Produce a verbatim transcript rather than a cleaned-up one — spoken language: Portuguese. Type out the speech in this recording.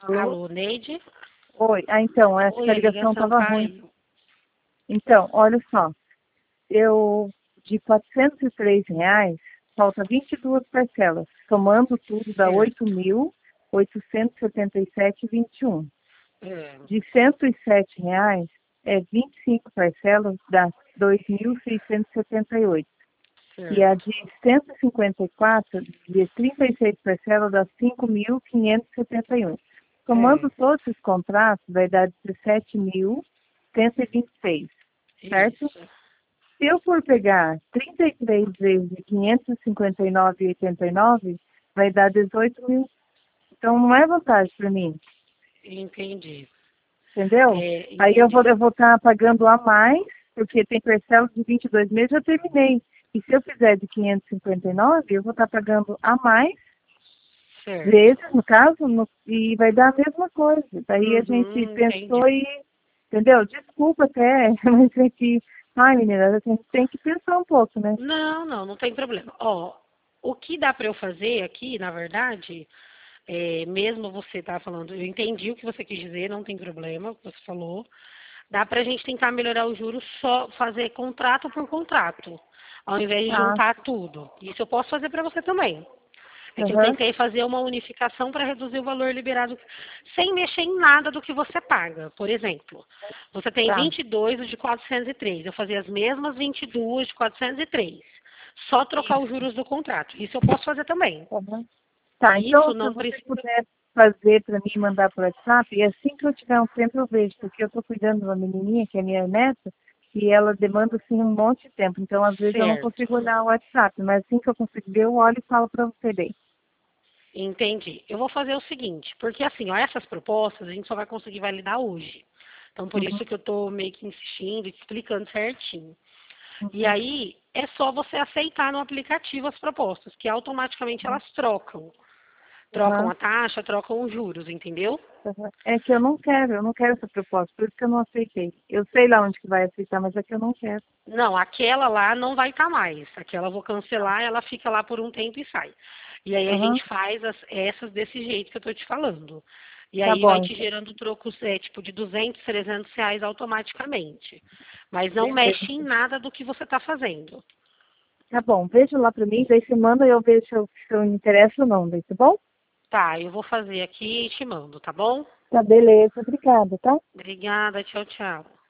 Alô? Alô, Neide? Oi. Ah, então, essa Oi, a ligação ligação estava ruim. caiu. Então, olha só. Eu, de quatrocentos e três reais, falta vinte e duas parcelas. Somando tudo, dá oito Certo. mil oitocentos e setenta e sete vírgula vinte e um. É, De cento e sete reais, é vinte e cinco parcelas, dá dois mil seiscentos e setenta e oito. E a certo. de cento e cinquenta e quatro, de trinta e seis parcelas, dá cinco mil quinhentos e setenta e um. É, Somando todos os contratos, vai dar dezessete mil cento e vinte e seis, certo? isso. Se eu for pegar trinta e três vezes quinhentos e cinquenta e nove vírgula oitenta e nove, vai dar dezoito mil. Então, não é vantagem para mim, Entendi. entendeu? É, Aí eu vou entendi. eu vou estar pagando a mais, porque tem parcela de vinte e dois meses, eu terminei. E se eu fizer de quinhentos e cinquenta e nove, eu vou estar pagando a mais vezes, Certo. no caso, no, e vai dar a mesma coisa. Daí a gente Uhum, pensou entendi. e, entendeu? Desculpa até, mas é que, ai menina, a gente tem que pensar um pouco, né? Não, não, não tem problema. Ó, o que dá para eu fazer aqui, na verdade, é, mesmo você tá falando, eu entendi o que você quis dizer, não tem problema, o que você falou. Dá para a gente tentar melhorar os juros só fazer contrato por contrato, ao invés de Tá, juntar tudo. Isso eu posso fazer para você também. É que eu aham, tentei fazer uma unificação para reduzir o valor liberado sem mexer em nada do que você paga. Por exemplo, você tem tá, vinte e dois de quatrocentos e três. Eu fazia as mesmas vinte e duas de quatrocentos e três. Só trocar os isso, juros do contrato. Isso eu posso fazer também. aham. Tá, então Isso se não você precisa. puder fazer para mim e mandar por WhatsApp, e assim que eu tiver um tempo eu vejo, porque eu estou cuidando de uma menininha, que é minha neta, e ela demanda assim um monte de tempo, então às vezes eu não Certo. consigo olhar o WhatsApp, mas assim que eu consigo ver, eu olho e falo para você daí. Entendi. Eu vou fazer o seguinte, porque assim, ó, essas propostas a gente só vai conseguir validar hoje. Então, por Uhum, isso que eu estou meio que insistindo e explicando certinho. E uhum, aí, é só você aceitar no aplicativo as propostas, que automaticamente uhum, elas trocam. Trocam uhum. a taxa, trocam os juros, entendeu? Uhum. É que eu não quero, eu não quero essa proposta, por isso que eu não aceitei. Eu sei lá onde que vai aceitar, mas é que eu não quero. Não, aquela lá não vai estar mais. Aquela eu vou Tá, cancelar, ela fica lá por um tempo e sai. E aí a uhum. gente faz as- essas desse jeito que eu estou te falando. E Tá aí bom, vai te então. gerando trocos, é, tipo, de duzentos, trezentos reais automaticamente. Mas não mexe em Beleza. nada do que você está fazendo. Tá bom, veja lá pra mim, daí você manda e eu vejo se eu, se eu me interesso ou não, daí, tá bom? Tá, eu vou fazer aqui e te mando, tá bom? Tá, beleza, obrigada, tá? Obrigada, tchau, tchau.